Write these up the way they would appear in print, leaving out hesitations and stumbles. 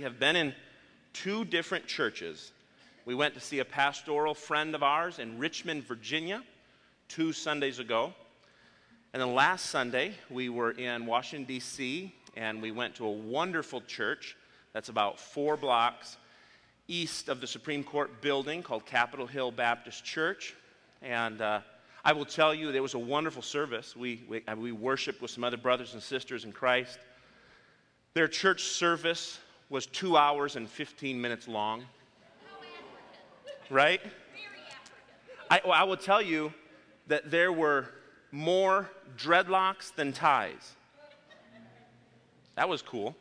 we have been in 2 different churches. We went to see a pastoral friend of ours in Richmond, Virginia, 2 Sundays ago. And then last Sunday, we were in Washington, D.C., and we went to a wonderful church that's about 4 blocks east of the Supreme Court building called Capitol Hill Baptist Church. And I will tell you, it was a wonderful service. We worshiped with some other brothers and sisters in Christ. Their church service was 2 hours and 15 minutes long. Right? I will tell you that there were more dreadlocks than ties. That was cool.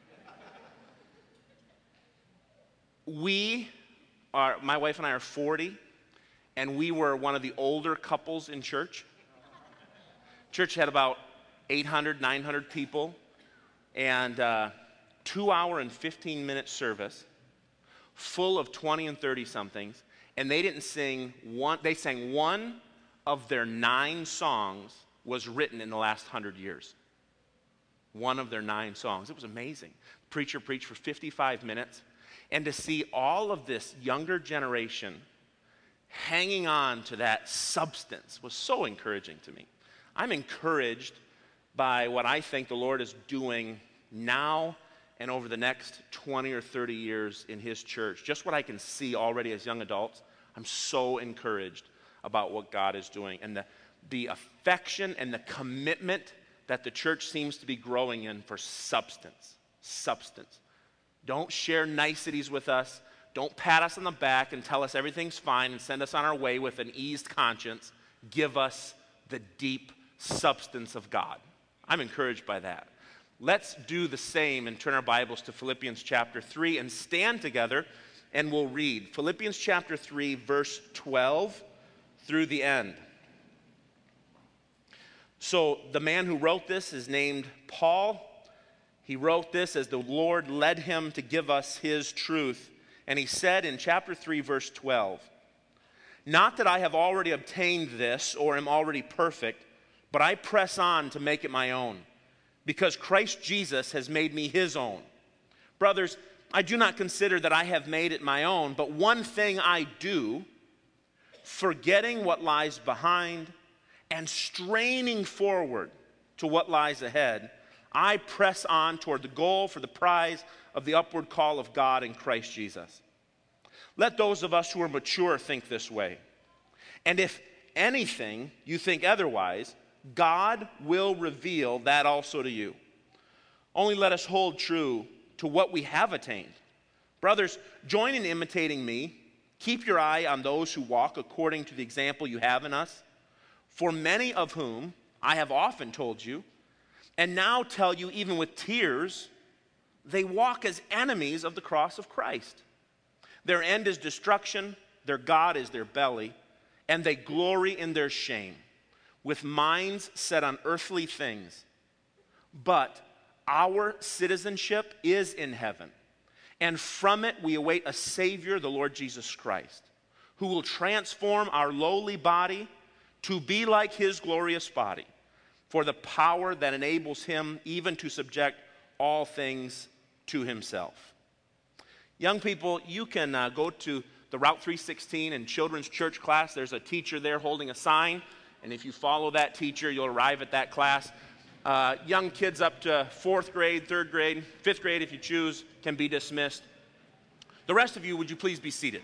My wife and I are 40, and we were one of the older couples in church. Church had about 800, 900 people, and 2 hour and 15-minute service, full of 20 and 30-somethings, and they didn't sing one. They sang one of their 9 songs was written in the last 100 years. One of their 9 songs. It was amazing. The preacher preached for 55 minutes. And to see all of this younger generation hanging on to that substance was so encouraging to me. I'm encouraged by what I think the Lord is doing now and over the next 20 or 30 years in His church. Just what I can see already as young adults, I'm so encouraged about what God is doing. And the affection and the commitment that the church seems to be growing in for substance. Substance. Don't share niceties with us. Don't pat us on the back and tell us everything's fine and send us on our way with an eased conscience. Give us the deep substance of God. I'm encouraged by that. Let's do the same and turn our Bibles to Philippians chapter 3 and stand together and we'll read Philippians chapter 3 verse 12 through the end. So the man who wrote this is named Paul. He wrote this as the Lord led him to give us His truth. And he said in chapter 3, verse 12, "Not that I have already obtained this or am already perfect, but I press on to make it my own, because Christ Jesus has made me His own. Brothers, I do not consider that I have made it my own, but one thing I do, forgetting what lies behind and straining forward to what lies ahead, I press on toward the goal for the prize of the upward call of God in Christ Jesus. Let those of us who are mature think this way. And if anything you think otherwise, God will reveal that also to you. Only let us hold true to what we have attained. Brothers, join in imitating me. Keep your eye on those who walk according to the example you have in us. For many of whom I have often told you, and now tell you even with tears, they walk as enemies of the cross of Christ. Their end is destruction, their God is their belly, and they glory in their shame, with minds set on earthly things. But our citizenship is in heaven, and from it we await a Savior, the Lord Jesus Christ, who will transform our lowly body to be like His glorious body, for the power that enables Him even to subject all things to Himself." Young people, you can go to the Route 316 and children's church class. There's a teacher there holding a sign, and if you follow that teacher, you'll arrive at that class. Young kids up to 4th grade, 3rd grade, 5th grade, if you choose, can be dismissed. The rest of you, would you please be seated?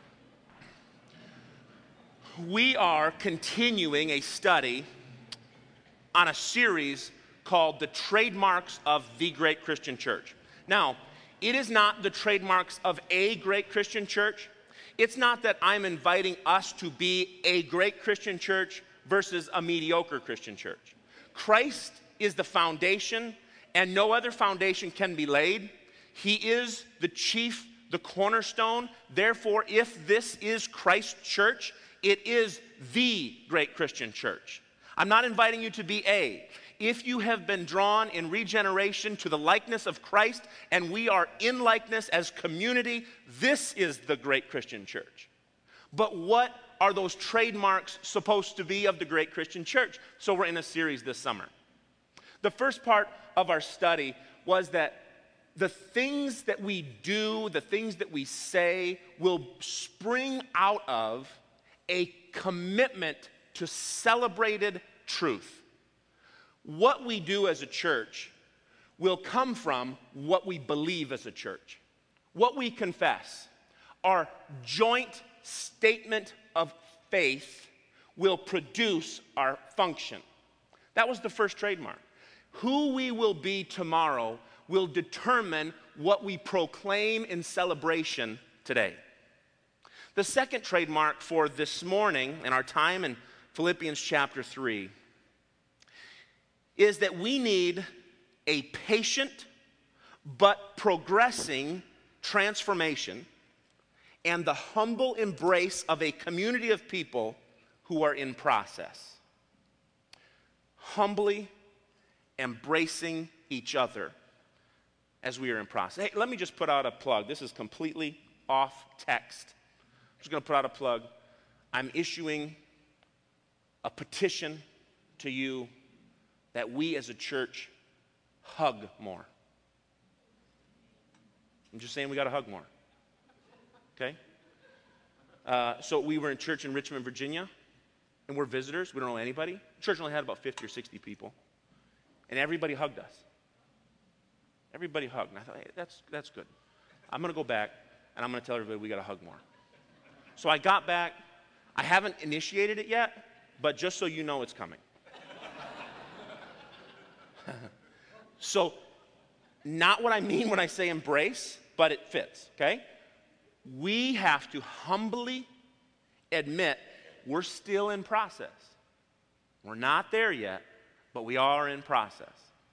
We are continuing a study on a series called The Trademarks of the Great Christian Church. Now, it is not the trademarks of a great Christian church. It's not that I'm inviting us to be a great Christian church versus a mediocre Christian church. Christ is the foundation, and no other foundation can be laid. He is the chief, the cornerstone. Therefore, if this is Christ's church, it is the great Christian church. I'm not inviting you to be a. If you have been drawn in regeneration to the likeness of Christ, and we are in likeness as community, this is the great Christian church. But what are those trademarks supposed to be of the great Christian church? So we're in a series this summer. The first part of our study was that the things that we do, the things that we say will spring out of a commitment to celebrated truth. What we do as a church will come from what we believe as a church. What we confess, our joint statement of faith will produce our function. That was the first trademark. Who we will be tomorrow will determine what we proclaim in celebration today. The second trademark for this morning and our time in Philippians chapter 3 is that we need a patient but progressing transformation and the humble embrace of a community of people who are in process. Humbly embracing each other as we are in process. Hey, let me just put out a plug. This is completely off text. I'm just going to put out a plug. I'm issuing a petition to you that we as a church hug more. I'm just saying we got to hug more. Okay? So we were in church in Richmond, Virginia, and we're visitors. We don't know anybody. The church only had about 50 or 60 people. And everybody hugged us. Everybody hugged. And I thought, hey, that's good. I'm going to go back, and I'm going to tell everybody we got to hug more. So I got back. I haven't initiated it yet, but just so you know, it's coming. So, not what I mean when I say embrace, but it fits, okay? We have to humbly admit we're still in process. We're not there yet, but we are in process.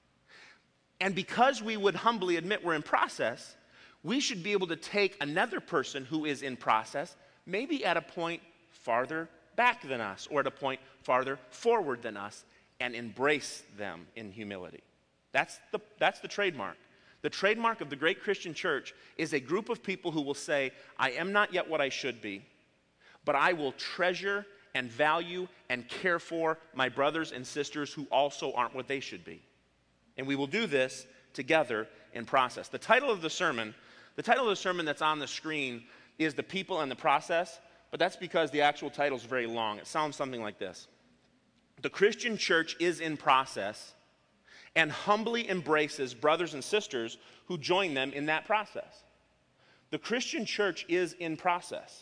And because we would humbly admit we're in process, we should be able to take another person who is in process, maybe at a point farther back than us, or at a point farther forward than us, and embrace them in humility. That's the trademark. The trademark of the great Christian church is a group of people who will say, I am not yet what I should be, but I will treasure and value and care for my brothers and sisters who also aren't what they should be. And we will do this together in process. The title of the sermon that's on the screen is The People and the Process, but that's because the actual title is very long. It sounds something like this. The Christian church is in process and humbly embraces brothers and sisters who join them in that process. The Christian church is in process.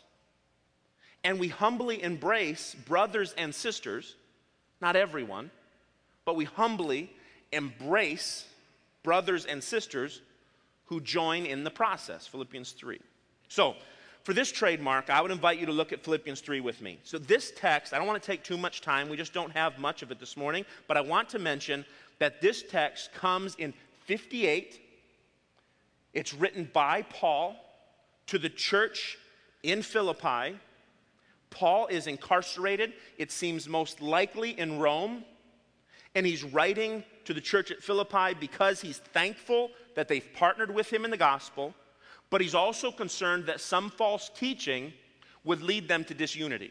And we humbly embrace brothers and sisters, not everyone, but we humbly embrace brothers and sisters who join in the process, Philippians 3. So, for this trademark, I would invite you to look at Philippians 3 with me. So this text, I don't want to take too much time. We just don't have much of it this morning. But I want to mention that this text comes in 58. It's written by Paul to the church in Philippi. Paul is incarcerated, it seems most likely in Rome. And he's writing to the church at Philippi because he's thankful that they've partnered with him in the gospel. But he's also concerned that some false teaching would lead them to disunity.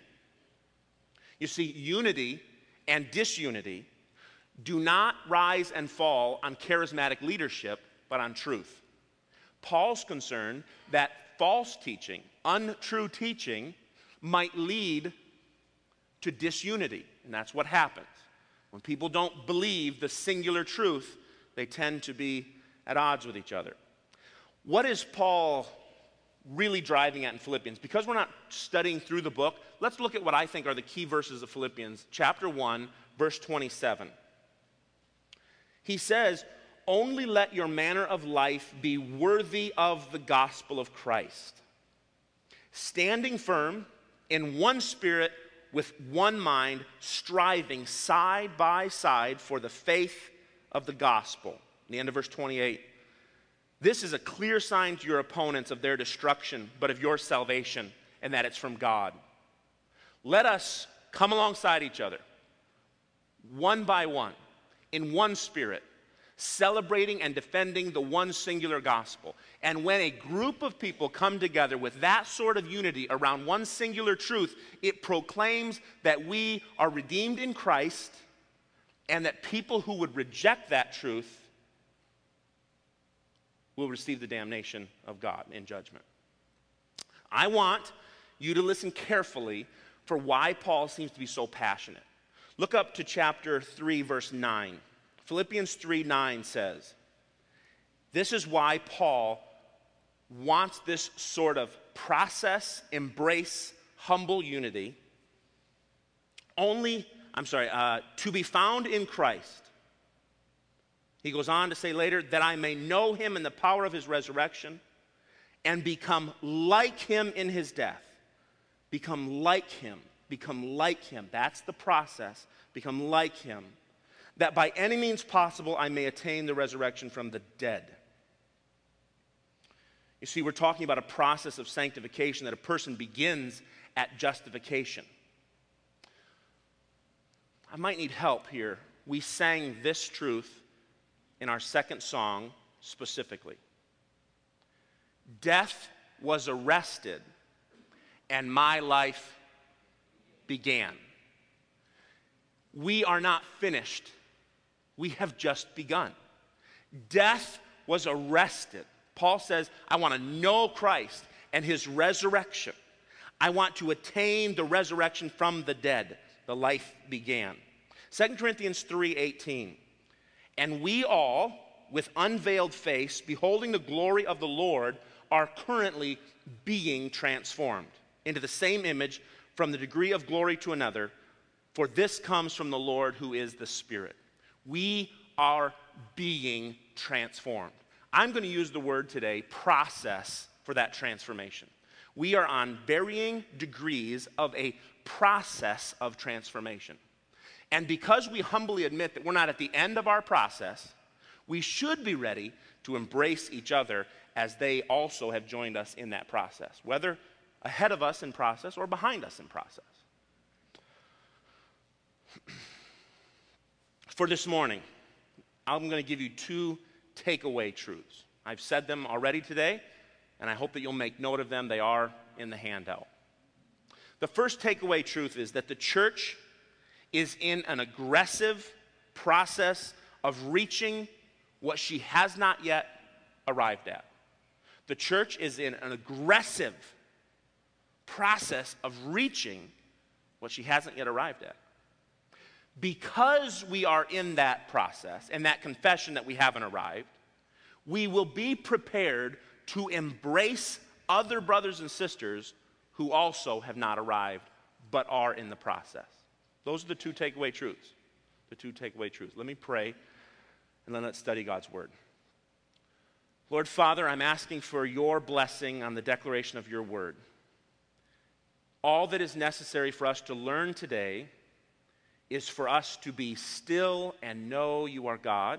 You see, unity and disunity do not rise and fall on charismatic leadership, but on truth. Paul's concerned that false teaching, untrue teaching, might lead to disunity. And that's what happens. When people don't believe the singular truth, they tend to be at odds with each other. What is Paul really driving at in Philippians? Because we're not studying through the book, let's look at what I think are the key verses of Philippians, chapter 1, verse 27. He says, only let your manner of life be worthy of the gospel of Christ, standing firm in one spirit with one mind, striving side by side for the faith of the gospel. The end of verse 28. This is a clear sign to your opponents of their destruction, but of your salvation, and that it's from God. Let us come alongside each other, one by one, in one spirit, celebrating and defending the one singular gospel. And when a group of people come together with that sort of unity around one singular truth, it proclaims that we are redeemed in Christ, and that people who would reject that truth will receive the damnation of God in judgment. I want you to listen carefully for why Paul seems to be so passionate. Look up to chapter 3, verse 9. Philippians 3:9 says, this is why Paul wants this sort of process, embrace, humble unity. To be found in Christ. He goes on to say later, that I may know him in the power of his resurrection and become like him in his death. Become like him. Become like him. That's the process. Become like him. That by any means possible I may attain the resurrection from the dead. You see, we're talking about a process of sanctification that a person begins at justification. I might need help here. We sang this truth in our second song specifically. Death was arrested and my life began. We are not finished. We have just begun. Death was arrested. Paul says, I want to know Christ and his resurrection. I want to attain the resurrection from the dead. The life began. 2 Corinthians 3:18. And we all, with unveiled face, beholding the glory of the Lord, are currently being transformed into the same image from the degree of glory to another, for this comes from the Lord who is the Spirit. We are being transformed. I'm going to use the word today, process, for that transformation. We are on varying degrees of a process of transformation. And because we humbly admit that we're not at the end of our process, we should be ready to embrace each other as they also have joined us in that process, whether ahead of us in process or behind us in process. For this morning, I'm going to give you two takeaway truths. I've said them already today, and I hope that you'll make note of them. They are in the handout. The first takeaway truth is that the church is in an aggressive process of reaching what she has not yet arrived at. The church is in an aggressive process of reaching what she hasn't yet arrived at. Because we are in that process and that confession that we haven't arrived, we will be prepared to embrace other brothers and sisters who also have not arrived but are in the process. Those are the two takeaway truths. The two takeaway truths. Let me pray and then let's study God's word. Lord Father, I'm asking for your blessing on the declaration of your word. All that is necessary for us to learn today is for us to be still and know you are God,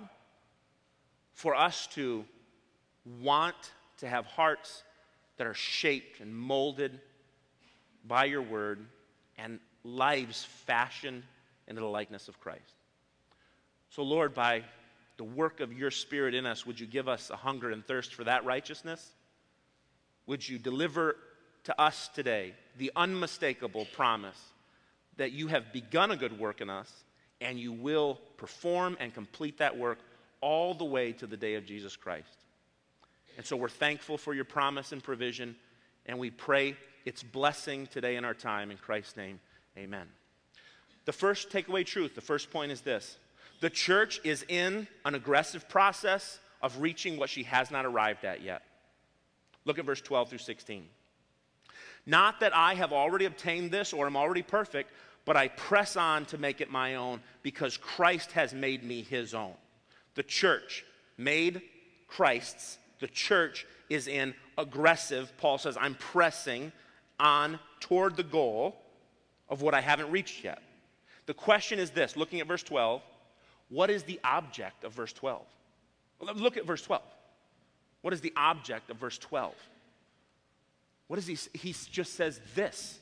for us to want to have hearts that are shaped and molded by your word and lives fashioned into the likeness of Christ. So Lord, by the work of your Spirit in us, would you give us a hunger and thirst for that righteousness? Would you deliver to us today the unmistakable promise that you have begun a good work in us and you will perform and complete that work all the way to the day of Jesus Christ. And so we're thankful for your promise and provision, and we pray its blessing today in our time. In Christ's name, amen. The first takeaway truth, the first point is this. The church is in an aggressive process of reaching what she has not arrived at yet. Look at verse 12 through 16. Not that I have already obtained this or am already perfect, but I press on to make it my own because Christ has made me his own. The church made Christ's. The church is in aggressive, Paul says, I'm pressing on toward the goal of what I haven't reached yet. The question is this, looking at verse 12, what is the object of verse 12? Well, look at verse 12. What is the object of verse 12? What is he just says this.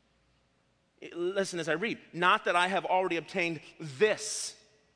Listen as I read. Not that I have already obtained this.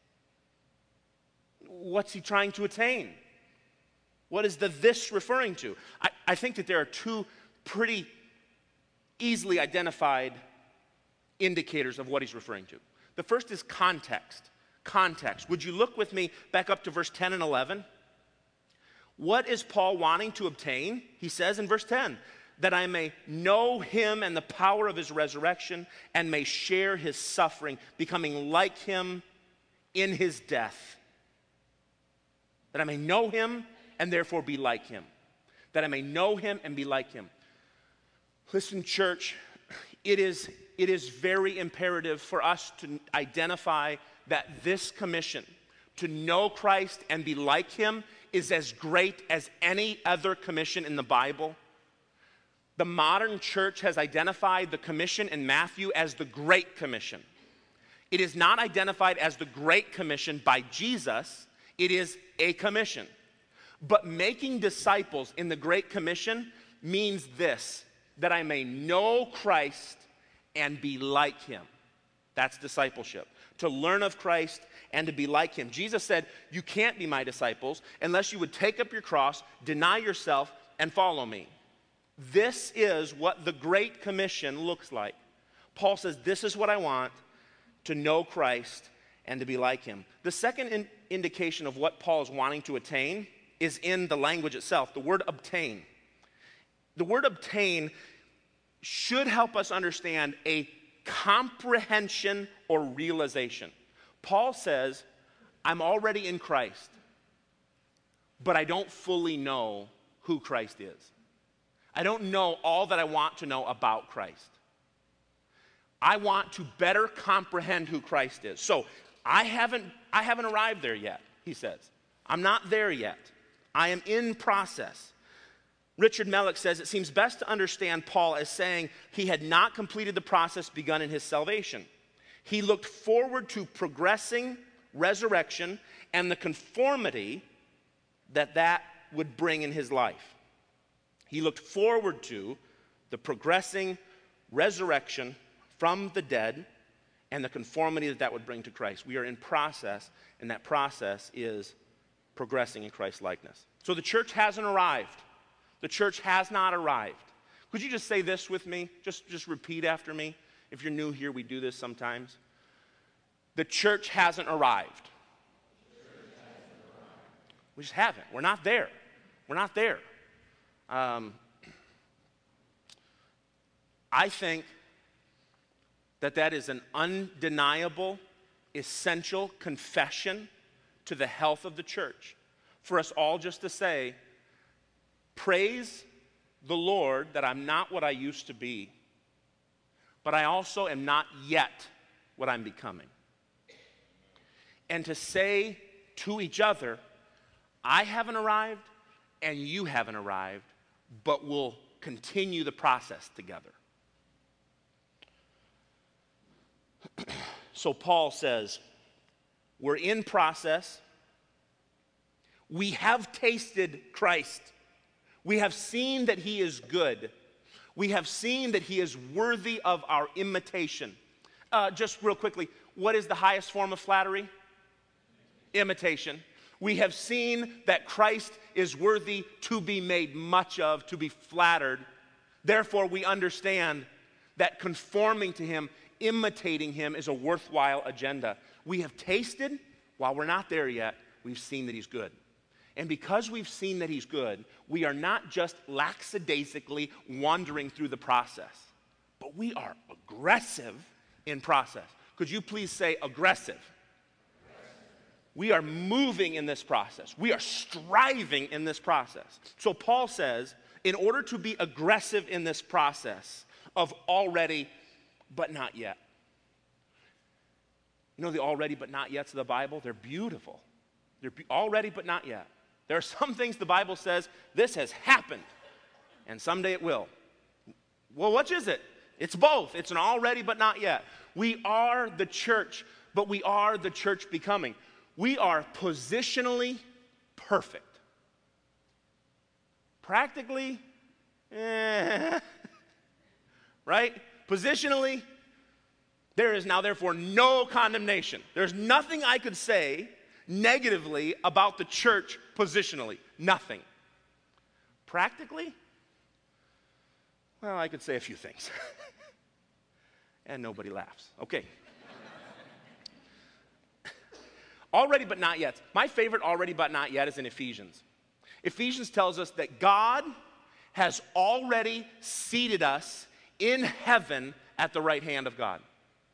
What's he trying to attain? What is the this referring to? I think that there are two pretty easily identified indicators of what he's referring to. The first is context. Context. Would you look with me back up to verse 10 and 11? What is Paul wanting to obtain? He says in verse 10, that I may know him and the power of his resurrection and may share his suffering, becoming like him in his death. That I may know him and therefore be like him. That I may know him and be like him. Listen, church, it is very imperative for us to identify that this commission, to know Christ and be like him, is as great as any other commission in the Bible. The modern church has identified the commission in Matthew as the Great Commission. It is not identified as the Great Commission by Jesus. It is a commission. But making disciples in the Great Commission means this, that I may know Christ and be like him. That's discipleship. To learn of Christ and to be like him. Jesus said, you can't be my disciples unless you would take up your cross, deny yourself, and follow me. This is what the Great Commission looks like. Paul says, this is what I want, to know Christ and to be like him. The second indication of what Paul is wanting to attain is in the language itself, the word obtain. The word obtain should help us understand a comprehension or realization. Paul says, I'm already in Christ, but I don't fully know who Christ is. I don't know all that I want to know about Christ. I want to better comprehend who Christ is. So I haven't arrived there yet, he says. I'm not there yet. I am in process. Richard Mellick says it seems best to understand Paul as saying he had not completed the process begun in his salvation. He looked forward to progressing resurrection and the conformity that would bring in his life. He looked forward to the progressing resurrection from the dead and the conformity that would bring to Christ. We are in process, and that process is progressing in Christ's likeness. So the church hasn't arrived. The church has not arrived. Could you just say this with me? Just repeat after me. If you're new here, we do this sometimes. The church hasn't arrived. We just haven't. We're not there. We're not there. I think that is an undeniable, essential confession to the health of the church. For us all just to say, praise the Lord that I'm not what I used to be, but I also am not yet what I'm becoming. And to say to each other, I haven't arrived and you haven't arrived, but we'll continue the process together. So Paul says, we're in process. We have tasted Christ. We have seen that he is good. We have seen that he is worthy of our imitation. Just real quickly, what is the highest form of flattery? Imitation. We have seen that Christ is worthy to be made much of, to be flattered. Therefore, we understand that conforming to him, imitating him is a worthwhile agenda. We have tasted, while we're not there yet, we've seen that he's good. And because we've seen that he's good, we are not just lackadaisically wandering through the process, but we are aggressive in process. Could you please say aggressive? We are moving in this process. We are striving in this process. So Paul says, in order to be aggressive in this process of already but not yet. You know the already but not yets of the Bible? They're beautiful. They're already but not yet. There are some things the Bible says, this has happened, and someday it will. Well, which is it? It's both. It's an already but not yet. We are the church, but we are the church becoming. We are positionally perfect. Practically, right? Positionally, there is now therefore no condemnation. There's nothing I could say negatively about the church positionally. Nothing. Practically, well, I could say a few things. And nobody laughs. Okay. Already but not yet. My favorite already but not yet is in Ephesians. Ephesians tells us that God has already seated us in heaven at the right hand of God.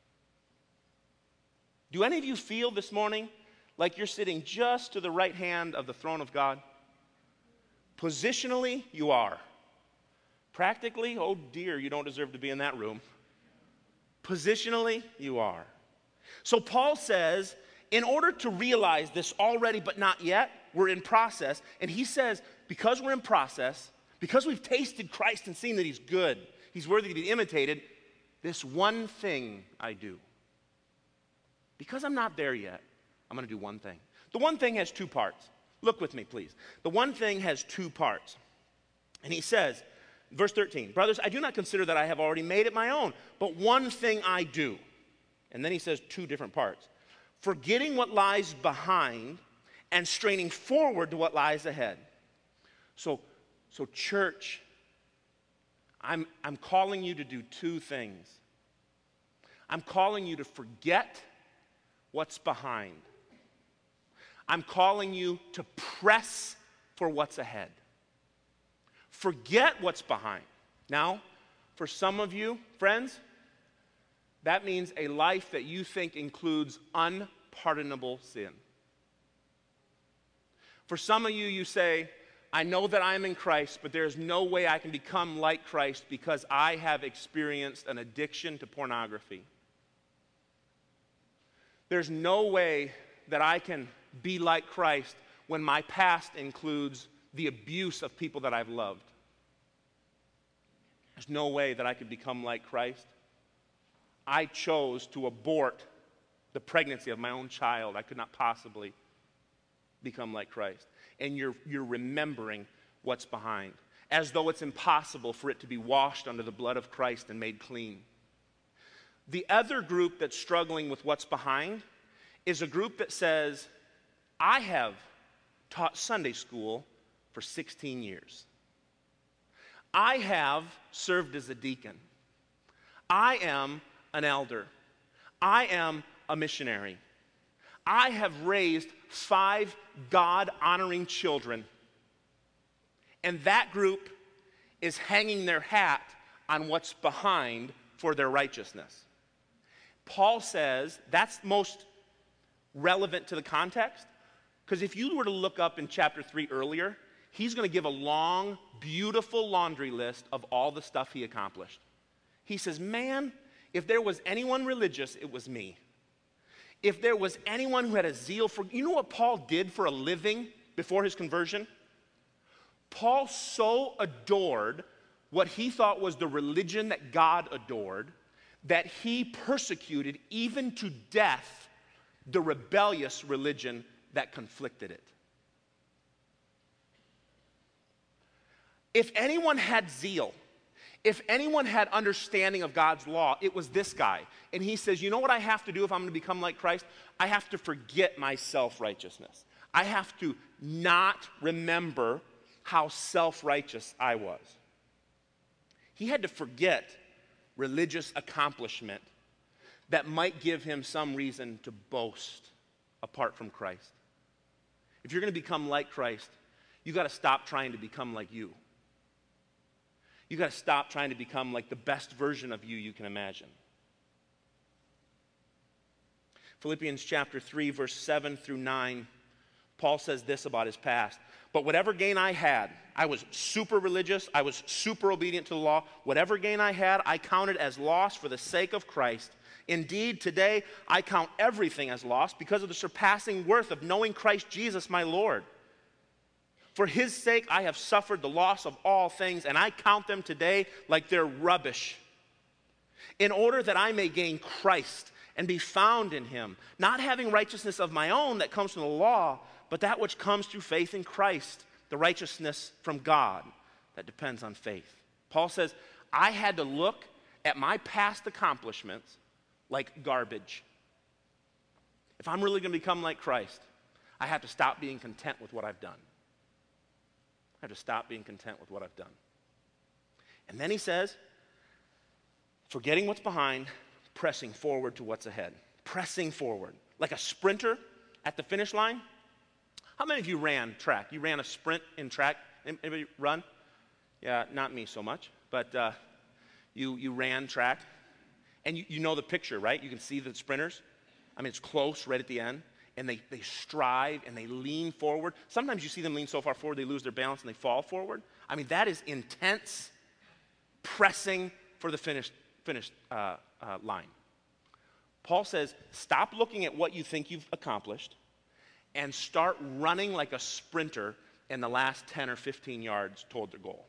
Do any of you feel this morning like you're sitting just to the right hand of the throne of God? Positionally, you are. Practically, oh dear, you don't deserve to be in that room. Positionally, you are. So Paul says, in order to realize this already but not yet, we're in process. And he says, because we're in process, because we've tasted Christ and seen that he's good, he's worthy to be imitated, this one thing I do. Because I'm not there yet, I'm going to do one thing. The one thing has two parts. Look with me, please. The one thing has two parts. And he says, verse 13, brothers, I do not consider that I have already made it my own, but one thing I do. And then he says two different parts. Forgetting what lies behind and straining forward to what lies ahead. So church, I'm calling you to do two things. I'm calling you to forget what's behind. I'm calling you to press for what's ahead. Forget what's behind. Now, for some of you, friends, that means a life that you think includes unpardonable sin. For some of you, you say, I know that I am in Christ, but there's no way I can become like Christ because I have experienced an addiction to pornography. There's no way that I can be like Christ when my past includes the abuse of people that I've loved. There's no way that I could become like Christ. I chose to abort the pregnancy of my own child. I could not possibly become like Christ. And you're remembering what's behind, as though it's impossible for it to be washed under the blood of Christ and made clean. The other group that's struggling with what's behind is a group that says, I have taught Sunday school for 16 years. I have served as a deacon. I am an elder. I am a missionary. I have raised 5 God-honoring children. And that group is hanging their hat on what's behind for their righteousness. Paul says that's most relevant to the context, because if you were to look up in chapter 3 earlier, he's going to give a long, beautiful laundry list of all the stuff he accomplished. He says, man, if there was anyone religious, it was me. If there was anyone who had a zeal for, you know what Paul did for a living before his conversion? Paul so adored what he thought was the religion that God adored that he persecuted even to death the rebellious religion that conflicted it. If anyone had zeal, if anyone had understanding of God's law, it was this guy. And he says, you know what I have to do if I'm going to become like Christ? I have to forget my self-righteousness. I have to not remember how self-righteous I was. He had to forget religious accomplishment that might give him some reason to boast apart from Christ. If you're going to become like Christ, you got to stop trying to become like you. You got to stop trying to become like the best version of you can imagine. Philippians chapter 3, verse 7 through 9, Paul says this about his past. But whatever gain I had, I was super religious, I was super obedient to the law. Whatever gain I had, I counted as loss for the sake of Christ. Indeed, today I count everything as loss because of the surpassing worth of knowing Christ Jesus my Lord. For his sake I have suffered the loss of all things, and I count them today like they're rubbish, in order that I may gain Christ and be found in him, not having righteousness of my own that comes from the law, but that which comes through faith in Christ, the righteousness from God that depends on faith. Paul says, I had to look at my past accomplishments like garbage. If I'm really going to become like Christ, I have to stop being content with what I've done. I have to stop being content with what I've done. And then he says, forgetting what's behind, pressing forward to what's ahead. Pressing forward. Like a sprinter at the finish line, How many of you ran track? You ran a sprint in track? Anybody run? Yeah, not me so much, but you ran track. And you know the picture, right? You can see the sprinters. I mean, it's close right at the end. And they strive and they lean forward. Sometimes you see them lean so far forward they lose their balance and they fall forward. I mean, that is intense pressing for the finish line. Paul says, stop looking at what you think you've accomplished and start running like a sprinter in the last 10 or 15 yards toward the goal.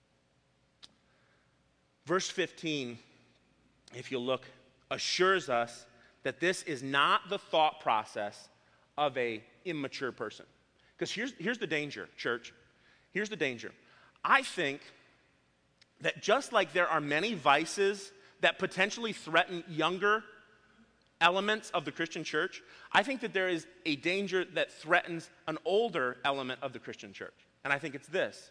Verse 15, if you look, assures us that this is not the thought process of an immature person. Because here's the danger, church. Here's the danger. I think that just like there are many vices that potentially threaten younger elements of the Christian church, I think that there is a danger that threatens an older element of the Christian church. And I think it's this,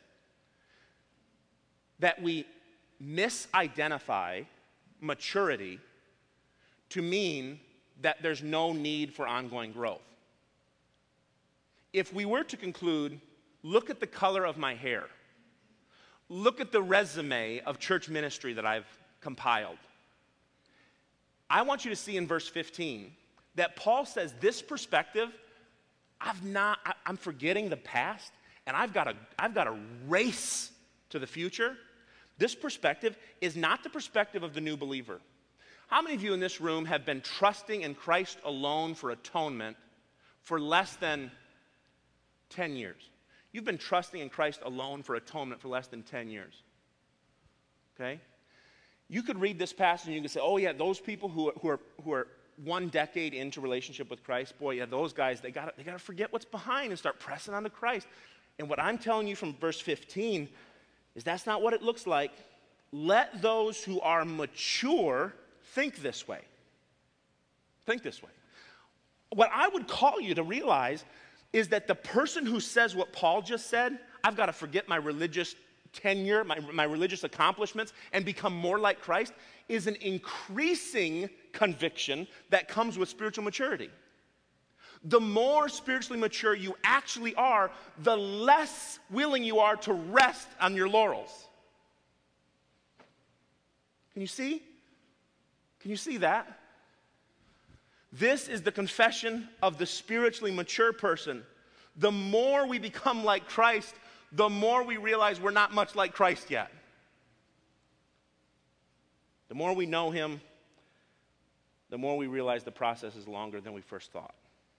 that we misidentify maturity to mean that there's no need for ongoing growth. If we were to conclude, look at the color of my hair, look at the resume of church ministry that I've compiled, I want you to see in verse 15 that Paul says this perspective, I'm forgetting the past and I've got to race to the future. This perspective is not the perspective of the new believer. How many of you in this room have been trusting in Christ alone for atonement for less than 10 years? You've been trusting in Christ alone for atonement for less than 10 years. Okay? You could read this passage and you could say, oh yeah, those people who are 1 decade into relationship with Christ, boy, yeah, those guys, they gotta forget what's behind and start pressing on to Christ. And what I'm telling you from verse 15 is that's not what it looks like. Let those who are mature think this way. Think this way. What I would call you to realize is that the person who says what Paul just said, I've got to forget my religious tenure, my religious accomplishments, and become more like Christ, is an increasing conviction that comes with spiritual maturity. The more spiritually mature you actually are, the less willing you are to rest on your laurels. Can you see? Can you see that? This is the confession of the spiritually mature person. The more we become like Christ, the more we realize we're not much like Christ yet. The more we know him, the more we realize the process is longer than we first thought.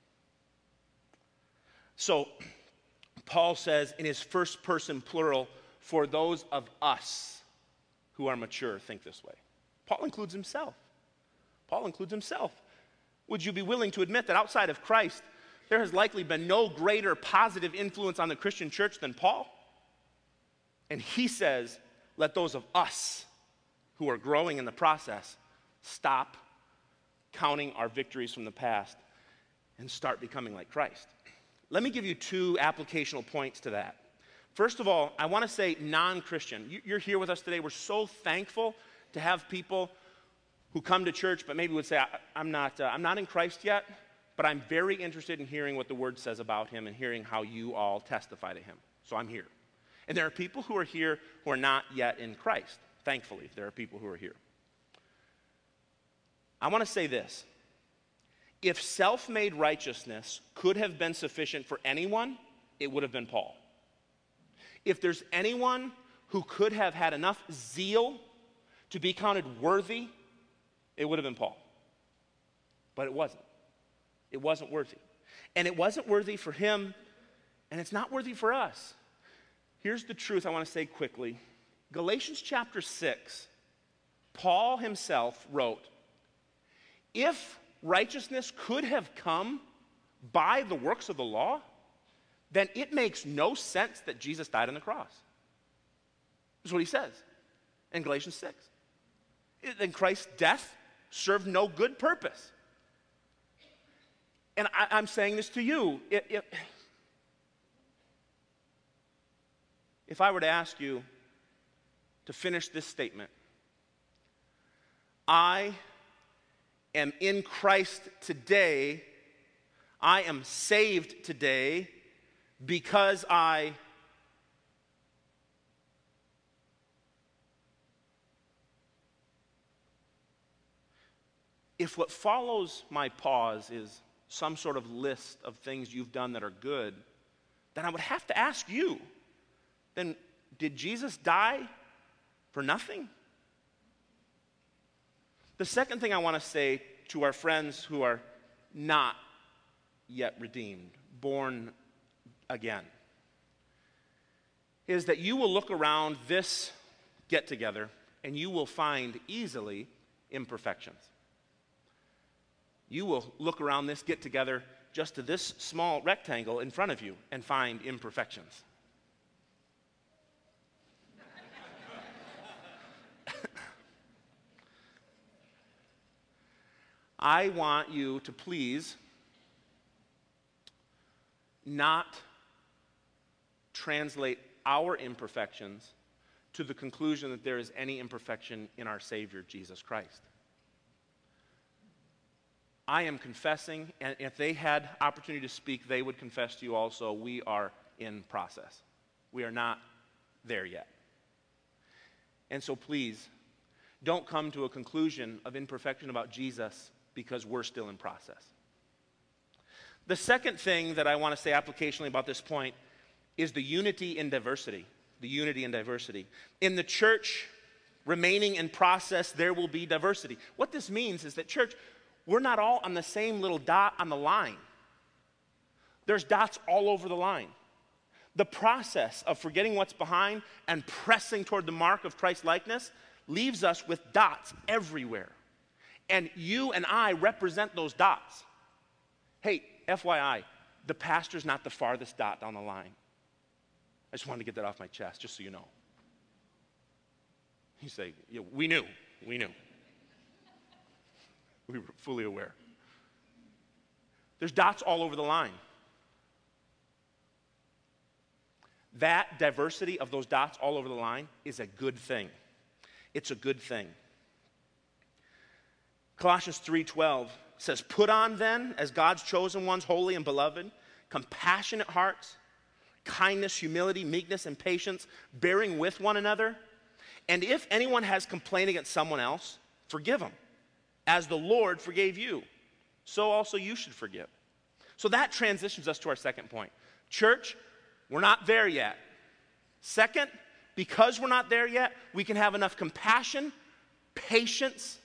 So, Paul says in his first person plural, for those of us who are mature, think this way. Paul includes himself. Paul includes himself. Would you be willing to admit that outside of Christ, there has likely been no greater positive influence on the Christian church than Paul? And he says, let those of us who are growing in the process stop counting our victories from the past and start becoming like Christ. Let me give you 2 applicational points to that. First of all, I want to say non-Christian. You're here with us today. We're so thankful to have people who come to church but maybe would say, I'm not in Christ yet, but I'm very interested in hearing what the Word says about him and hearing how you all testify to him. So I'm here. And there are people who are here who are not yet in Christ. Thankfully, there are people who are here. I want to say this. If self-made righteousness could have been sufficient for anyone, it would have been Paul. If there's anyone who could have had enough zeal to be counted worthy, it would have been Paul. But it wasn't. It wasn't worthy. And it wasn't worthy for him, and it's not worthy for us. Here's the truth I want to say quickly. Galatians chapter 6, Paul himself wrote, if righteousness could have come by the works of the law, then it makes no sense that Jesus died on the cross. That's what he says in Galatians 6. Then Christ's death served no good purpose. And I'm saying this to you. If I were to ask you to finish this statement, I am in Christ today, I am saved today, because if what follows my pause is some sort of list of things you've done that are good, then I would have to ask you, then did Jesus die for nothing? The second thing I want to say to our friends who are not yet redeemed, born again, is that you will look around this get-together and you will find easily imperfections. You will look around this get-together just to this small rectangle in front of you and find imperfections. I want you to please not translate our imperfections to the conclusion that there is any imperfection in our Savior, Jesus Christ. I am confessing, and if they had opportunity to speak, they would confess to you also, we are in process. We are not there yet. And so please, don't come to a conclusion of imperfection about Jesus because we're still in process. The second thing that I want to say applicationally about this point is the unity in diversity. The unity in diversity. In the church, remaining in process, there will be diversity. What this means is that, church, we're not all on the same little dot on the line. There's dots all over the line. The process of forgetting what's behind and pressing toward the mark of Christ's likeness leaves us with dots everywhere. And you and I represent those dots. Hey, FYI, the pastor's not the farthest dot down the line. I just wanted to get that off my chest, just so you know. You say, yeah, we knew. We were fully aware. There's dots all over the line. That diversity of those dots all over the line is a good thing. It's a good thing. Colossians 3:12 says, "Put on then, as God's chosen ones, holy and beloved, compassionate hearts, kindness, humility, meekness, and patience, bearing with one another. And if anyone has complained against someone else, forgive him, as the Lord forgave you. So also you should forgive." So that transitions us to our second point. Church, we're not there yet. Second, because we're not there yet, we can have enough compassion, patience.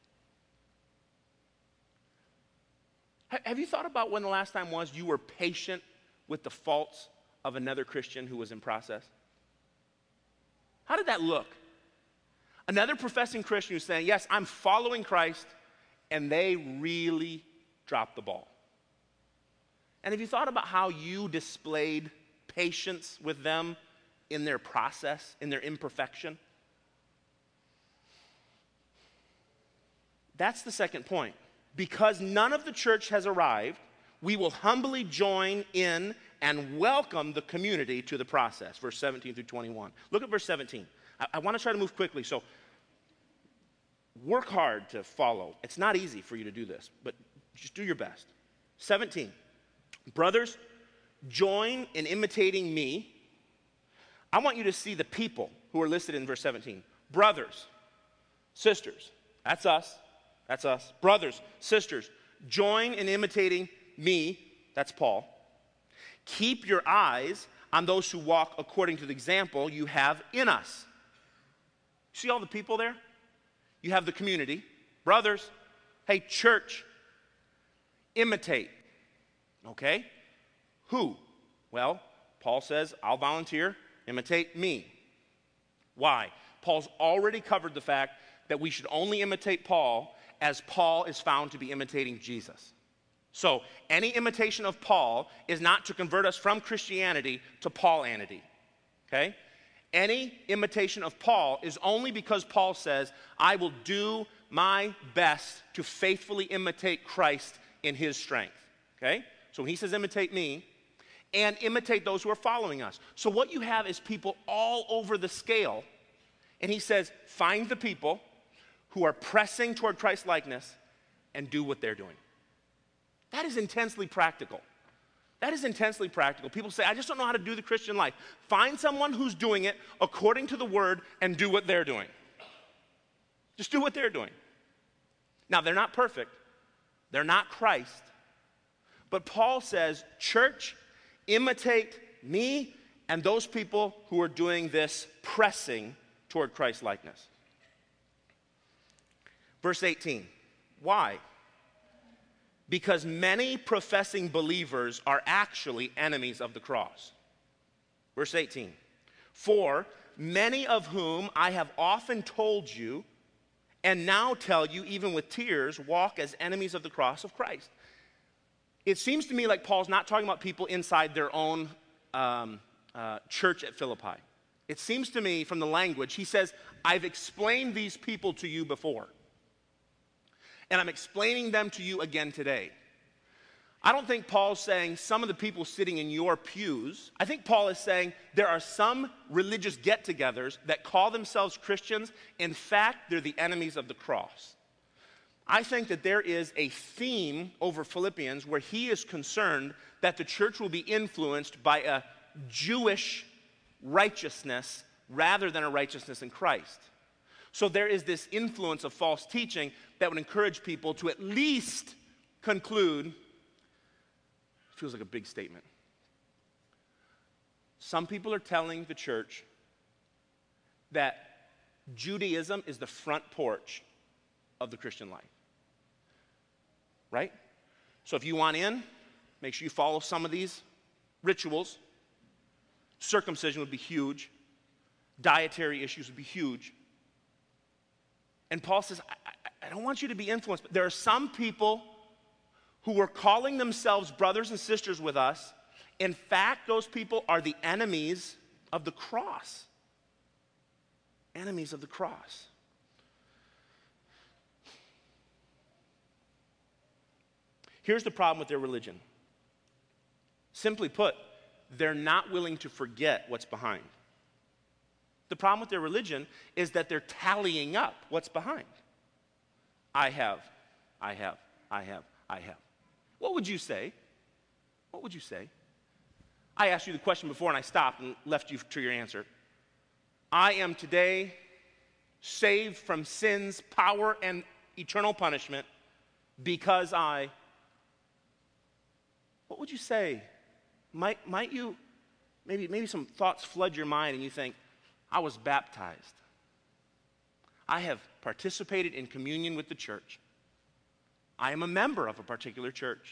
Have you thought about when the last time was you were patient with the faults of another Christian who was in process? How did that look? Another professing Christian who's saying, yes, I'm following Christ, and they really dropped the ball. And have you thought about how you displayed patience with them in their process, in their imperfection? That's the second point. Because none of the church has arrived, we will humbly join in and welcome the community to the process. Verse 17 through 21. Look at verse 17. I want to try to move quickly, so work hard to follow. It's not easy for you to do this, but just do your best. 17. Brothers, join in imitating me. I want you to see the people who are listed in verse 17. Brothers, sisters, that's us. That's us. Brothers, sisters, join in imitating me. That's Paul. Keep your eyes on those who walk according to the example you have in us. See all the people there? You have the community. Brothers, hey, church, imitate. Okay? Who? Well, Paul says, I'll volunteer, imitate me. Why? Paul's already covered the fact that we should only imitate Paul as Paul is found to be imitating Jesus. So, any imitation of Paul is not to convert us from Christianity to Paulanity. Okay? Any imitation of Paul is only because Paul says, I will do my best to faithfully imitate Christ in his strength. Okay? So when he says imitate me, and imitate those who are following us. So what you have is people all over the scale, and he says, find the people who are pressing toward Christ's likeness and do what they're doing. That is intensely practical. That is intensely practical. People say, I just don't know how to do the Christian life. Find someone who's doing it according to the word and do what they're doing. Just do what they're doing. Now, they're not perfect. They're not Christ. But Paul says, church, imitate me and those people who are doing this pressing toward Christ likeness. Verse 18, why? Because many professing believers are actually enemies of the cross. Verse 18, for many of whom I have often told you, and now tell you even with tears, walk as enemies of the cross of Christ. It seems to me like Paul's not talking about people inside their own church at Philippi. It seems to me from the language, he says, I've explained these people to you before. And I'm explaining them to you again today. I don't think Paul's saying some of the people sitting in your pews. I think Paul is saying there are some religious get-togethers that call themselves Christians. In fact, they're the enemies of the cross. I think that there is a theme over Philippians where he is concerned that the church will be influenced by a Jewish righteousness rather than a righteousness in Christ. So there is this influence of false teaching that would encourage people to at least conclude, feels like a big statement. Some people are telling the church that Judaism is the front porch of the Christian life. Right? So if you want in, make sure you follow some of these rituals. Circumcision would be huge. Dietary issues would be huge. And Paul says, I don't want you to be influenced. But there are some people who are calling themselves brothers and sisters with us. In fact, those people are the enemies of the cross. Enemies of the cross. Here's the problem with their religion. Simply put, they're not willing to forget what's behind. The problem with their religion is that they're tallying up what's behind. I have. What would you say? What would you say? I asked you the question before and I stopped and left you to your answer. I am today saved from sin's power and eternal punishment because I. What would you say? Might you, maybe some thoughts flood your mind and you think, I was baptized. I have participated in communion with the church. I am a member of a particular church.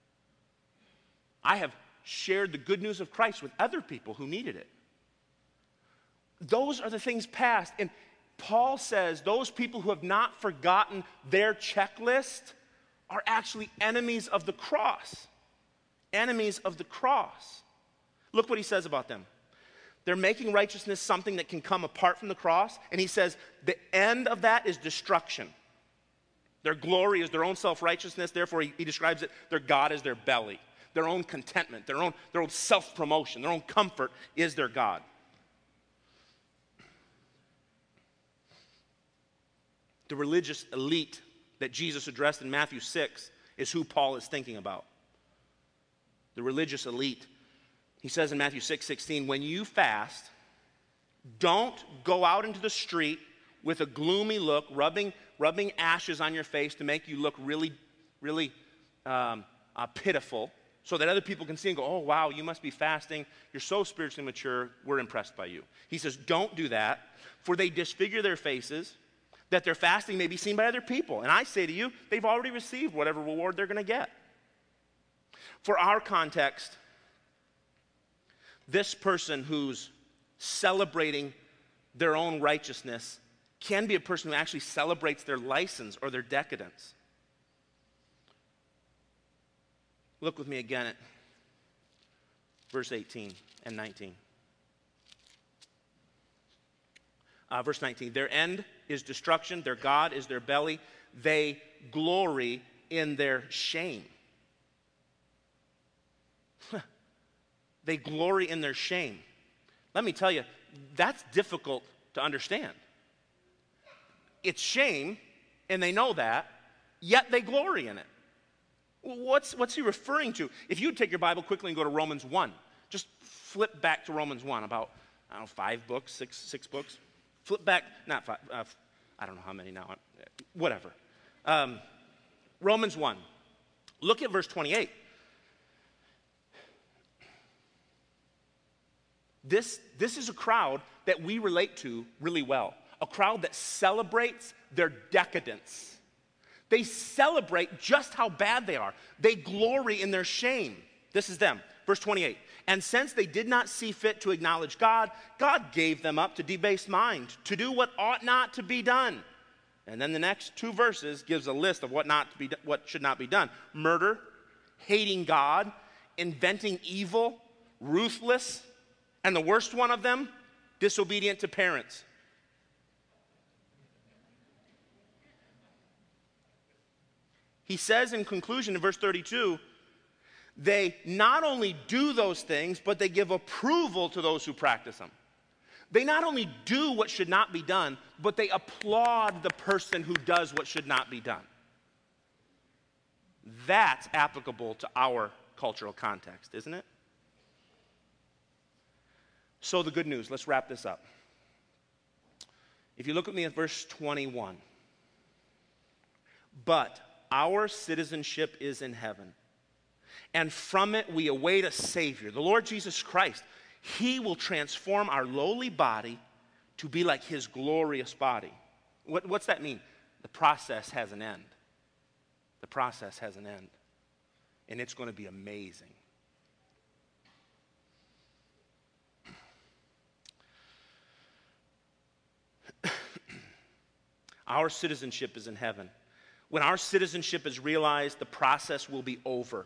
I have shared the good news of Christ with other people who needed it. Those are the things past. And Paul says those people who have not forgotten their checklist are actually enemies of the cross. Enemies of the cross. Look what he says about them. They're making righteousness something that can come apart from the cross. And he says the end of that is destruction. Their glory is their own self-righteousness. Therefore, he describes it, their God is their belly. Their own contentment, their own self-promotion, their own comfort is their God. The religious elite that Jesus addressed in Matthew 6 is who Paul is thinking about. The religious elite. He says in Matthew 6:16, when you fast, don't go out into the street with a gloomy look, rubbing ashes on your face to make you look really pitiful, so that other people can see and go, oh, wow, you must be fasting. You're so spiritually mature. We're impressed by you. He says, don't do that, for they disfigure their faces, that their fasting may be seen by other people. And I say to you, they've already received whatever reward they're going to get. For our context, this person who's celebrating their own righteousness can be a person who actually celebrates their license or their decadence. Look with me again at verse 18 and 19. Verse 19, their end is destruction, their God is their belly, they glory in their shame. They glory in their shame. Let me tell you, that's difficult to understand. It's shame, and they know that, yet they glory in it. What's he referring to? If you take your Bible quickly and go to Romans 1, just flip back to Romans 1, about, 5 books, six books. Flip back, not 5, I don't know how many now, whatever. Romans 1. Look at verse 28. This is a crowd that we relate to really well. A crowd that celebrates their decadence. They celebrate just how bad they are. They glory in their shame. This is them. Verse 28. And since they did not see fit to acknowledge God, God gave them up to debased mind, to do what ought not to be done. And then the next 2 verses gives a list of what should not be done. Murder, hating God, inventing evil, ruthless, and the worst one of them, disobedient to parents. He says in conclusion in verse 32, they not only do those things, but they give approval to those who practice them. They not only do what should not be done, but they applaud the person who does what should not be done. That's applicable to our cultural context, isn't it? So the good news, let's wrap this up. If you look at me at verse 21, but our citizenship is in heaven, and from it we await a Savior, the Lord Jesus Christ. He will transform our lowly body to be like his glorious body. What's that mean? The process has an end. The process has an end. And it's going to be amazing. Our citizenship is in heaven. When our citizenship is realized, the process will be over.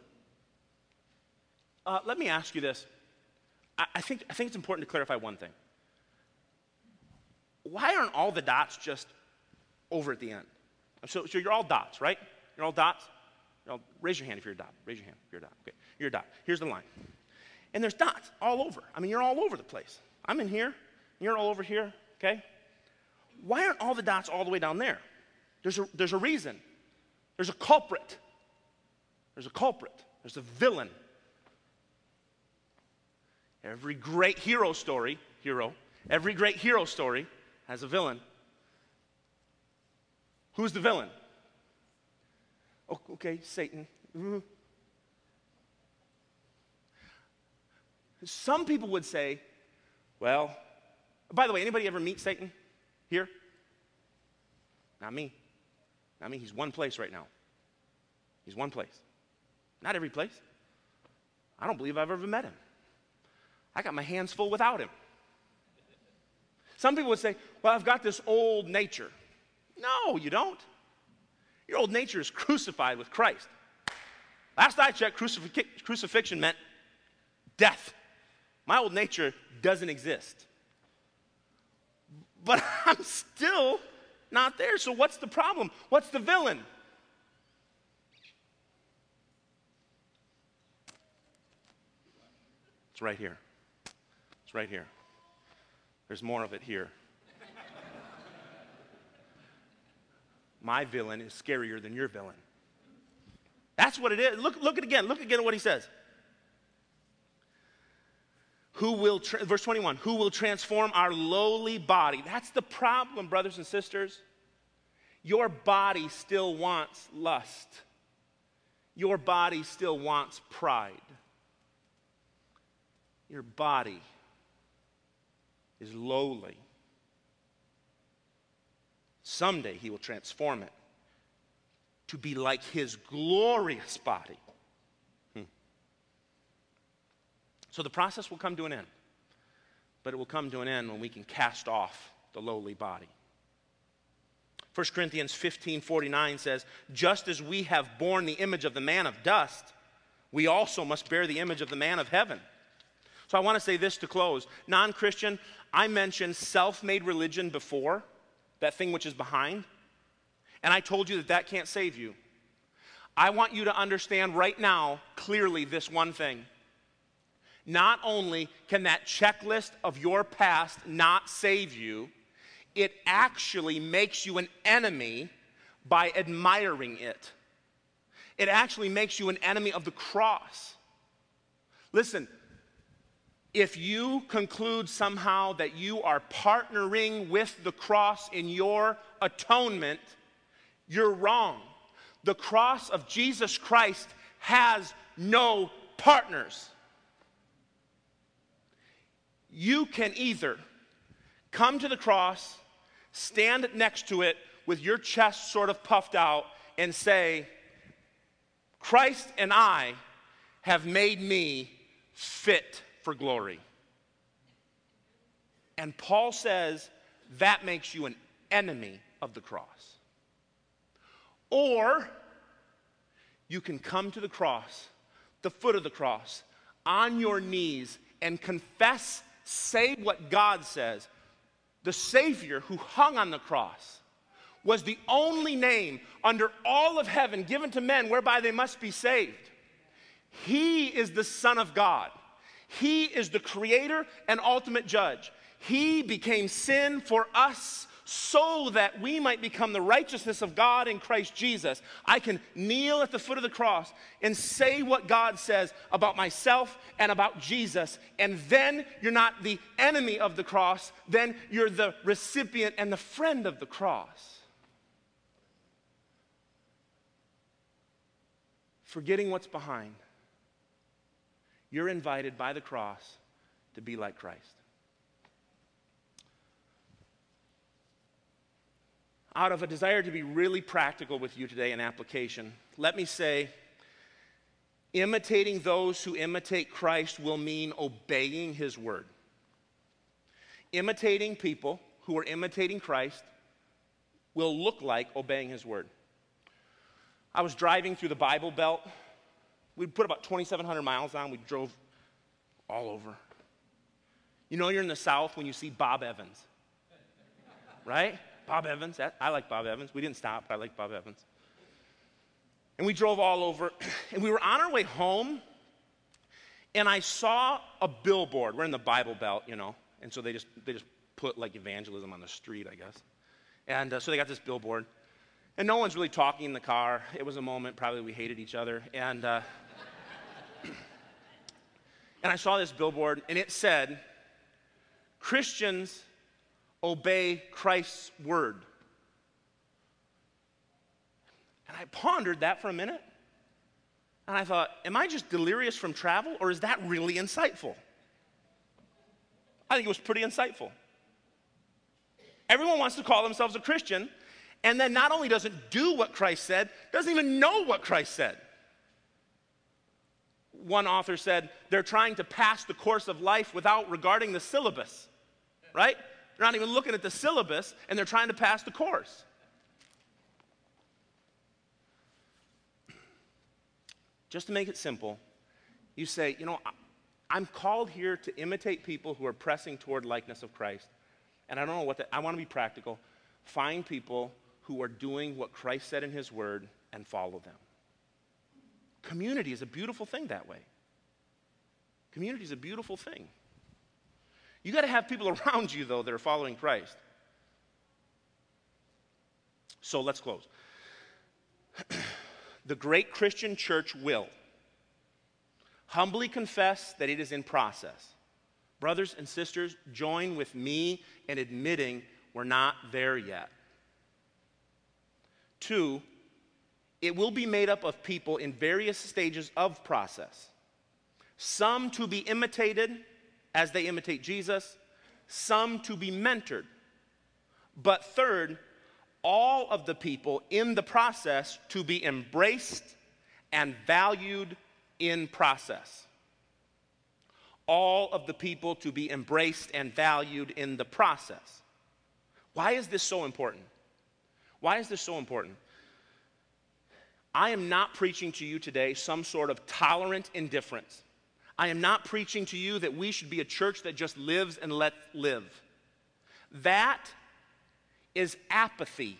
Let me ask you this. I think it's important to clarify one thing. Why aren't all the dots just over at the end? So you're all dots, right? You're all dots? Raise your hand if you're a dot. Raise your hand if you're a dot. Okay, you're a dot. Here's the line. And there's dots all over. I mean, you're all over the place. I'm in here. You're all over here, okay? Why aren't all the dots all the way down there? There's a reason. There's a culprit. There's a culprit. There's a villain. Every great hero story has a villain. Who's the villain? Oh, okay, Satan. Mm-hmm. Some people would say, well, by the way, anybody ever meet Satan here? Not me. Not me. He's one place right now. He's one place. Not every place. I don't believe I've ever met him. I got my hands full without him. Some people would say, well, I've got this old nature. No, you don't. Your old nature is crucified with Christ. Last I checked, crucifixion meant death. My old nature doesn't exist. But I'm still not there. So what's the problem? What's the villain? It's right here. It's right here. There's more of it here. My villain is scarier than your villain. That's what it is. Look at it again. Look again at what he says. Verse 21, who will transform our lowly body. That's the problem, brothers and sisters. Your body still wants lust. Your body still wants pride. Your body is lowly. Someday he will transform it to be like his glorious body. So the process will come to an end. But it will come to an end when we can cast off the lowly body. 1 Corinthians 15:49 says, just as we have borne the image of the man of dust, we also must bear the image of the man of heaven. So I want to say this to close. Non-Christian, I mentioned self-made religion before, that thing which is behind. And I told you that can't save you. I want you to understand right now clearly this one thing. Not only can that checklist of your past not save you, it actually makes you an enemy by admiring it. It actually makes you an enemy of the cross. Listen, if you conclude somehow that you are partnering with the cross in your atonement, you're wrong. The cross of Jesus Christ has no partners. You can either come to the cross, stand next to it with your chest sort of puffed out, and say, Christ and I have made me fit for glory. And Paul says that makes you an enemy of the cross. Or you can come to the cross, the foot of the cross, on your knees and confess, say what God says. The Savior who hung on the cross was the only name under all of heaven given to men whereby they must be saved. He is the Son of God. He is the creator and ultimate judge. He became sin for us so that we might become the righteousness of God in Christ Jesus. I can kneel at the foot of the cross and say what God says about myself and about Jesus, and then you're not the enemy of the cross, then you're the recipient and the friend of the cross. Forgetting what's behind, you're invited by the cross to be like Christ. Out of a desire to be really practical with you today in application, let me say, imitating those who imitate Christ will mean obeying his word. Imitating people who are imitating Christ will look like obeying his word. I was driving through the Bible Belt. We put about 2,700 miles on. We drove all over. You know you're in the South when you see Bob Evans, right? Bob Evans. I like Bob Evans. We didn't stop, but I like Bob Evans. And we drove all over, and we were on our way home, and I saw a billboard. We're in the Bible Belt, you know, and so they just put like evangelism on the street, I guess. And so they got this billboard. And no one's really talking in the car. It was a moment, probably we hated each other. And I saw this billboard, and it said, Christians obey Christ's word. And I pondered that for a minute. And I thought, am I just delirious from travel, or is that really insightful? I think it was pretty insightful. Everyone wants to call themselves a Christian, and then not only doesn't do what Christ said, doesn't even know what Christ said. One author said, they're trying to pass the course of life without regarding the syllabus, right? They're not even looking at the syllabus, and they're trying to pass the course. Just to make it simple, you say, you know, I'm called here to imitate people who are pressing toward likeness of Christ. And I don't know I want to be practical. Find people who are doing what Christ said in his word and follow them. Community is a beautiful thing that way. Community is a beautiful thing. You got to have people around you, though, that are following Christ. So let's close. The great Christian church will humbly confess that it is in process. Brothers and sisters, join with me in admitting we're not there yet. 2, it will be made up of people in various stages of process. Some to be imitated as they imitate Jesus, some to be mentored. But 3rd, all of the people in the process to be embraced and valued in process. All of the people to be embraced and valued in the process. Why is this so important? Why is this so important? I am not preaching to you today some sort of tolerant indifference. I am not preaching to you that we should be a church that just lives and lets live. That is apathy.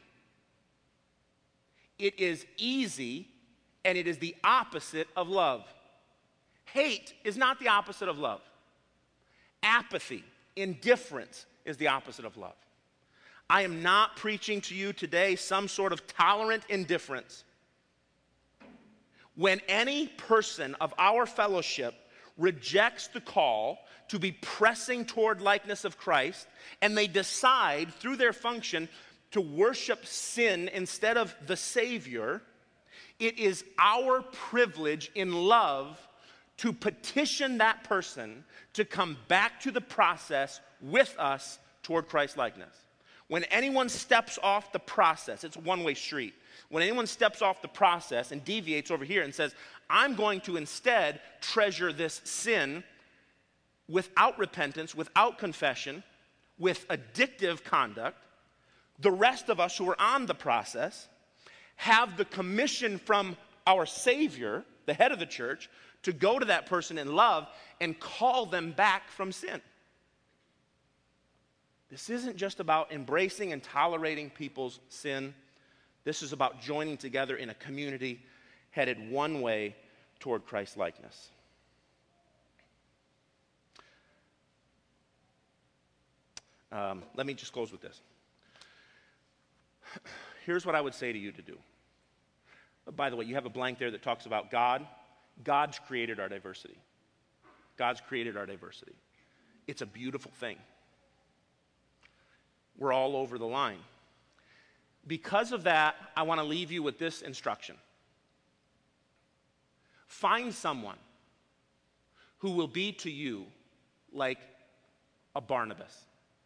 It is easy, and it is the opposite of love. Hate is not the opposite of love. Apathy, indifference is the opposite of love. I am not preaching to you today some sort of tolerant indifference. When any person of our fellowship rejects the call to be pressing toward likeness of Christ, and they decide through their function to worship sin instead of the Savior, it is our privilege in love to petition that person to come back to the process with us toward Christ likeness. When anyone steps off the process, it's a one-way street. When anyone steps off the process and deviates over here and says, I'm going to instead treasure this sin without repentance, without confession, with addictive conduct, the rest of us who are on the process have the commission from our Savior, the head of the church, to go to that person in love and call them back from sin. This isn't just about embracing and tolerating people's sin. This is about joining together in a community headed one way toward Christ likeness. Let me just close with this. Here's what I would say to you to do. By the way, you have a blank there that talks about God. God's created our diversity. God's created our diversity. It's a beautiful thing. We're all over the line. Because of that, I want to leave you with this instruction. Find someone who will be to you like a Barnabas.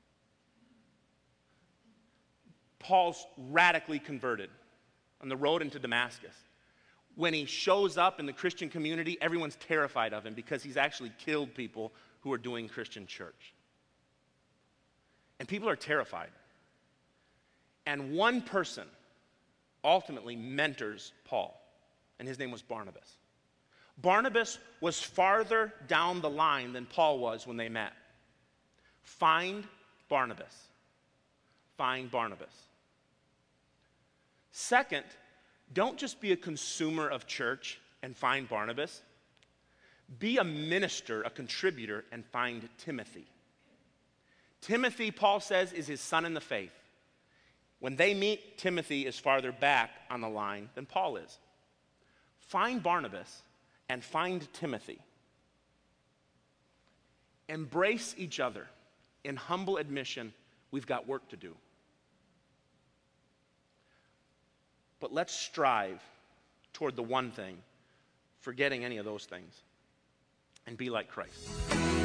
Paul's radically converted on the road into Damascus. When he shows up in the Christian community, everyone's terrified of him because he's actually killed people who are doing Christian church. And people are terrified. And one person ultimately mentors Paul, and his name was Barnabas. Barnabas was farther down the line than Paul was when they met. Find Barnabas. Find Barnabas. Second, don't just be a consumer of church and find Barnabas. Be a minister, a contributor, and find Timothy. Timothy, Paul says, is his son in the faith. When they meet, Timothy is farther back on the line than Paul is. Find Barnabas and find Timothy. Embrace each other. In humble admission, we've got work to do. But let's strive toward the one thing, forgetting any of those things, and be like Christ.